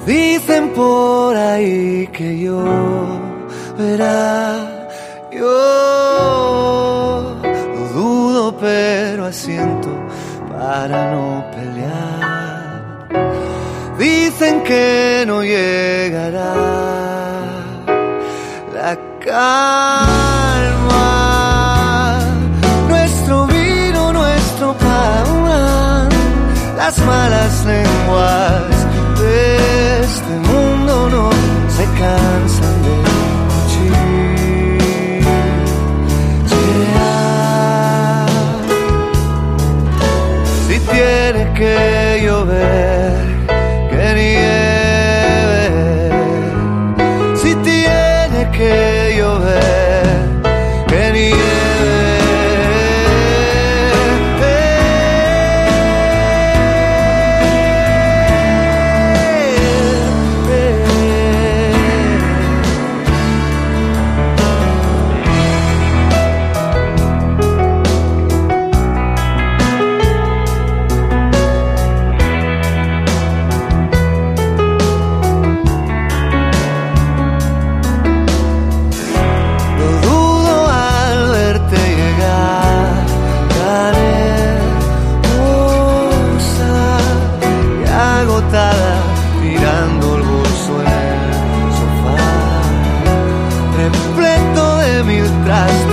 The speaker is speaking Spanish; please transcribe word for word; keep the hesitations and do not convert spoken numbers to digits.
Dicen por ahí que yo verá, yo lo dudo pero asiento para no pelear. Dicen que no llegará la calma, nuestro vino, nuestro pan, las malas lenguas de este mundo no se cansan de cuchillar. Si tiene que llover, que nieve. Si tiene que llover, que nieve. Tirando el bolso en el sofá, repleto de mil trastos.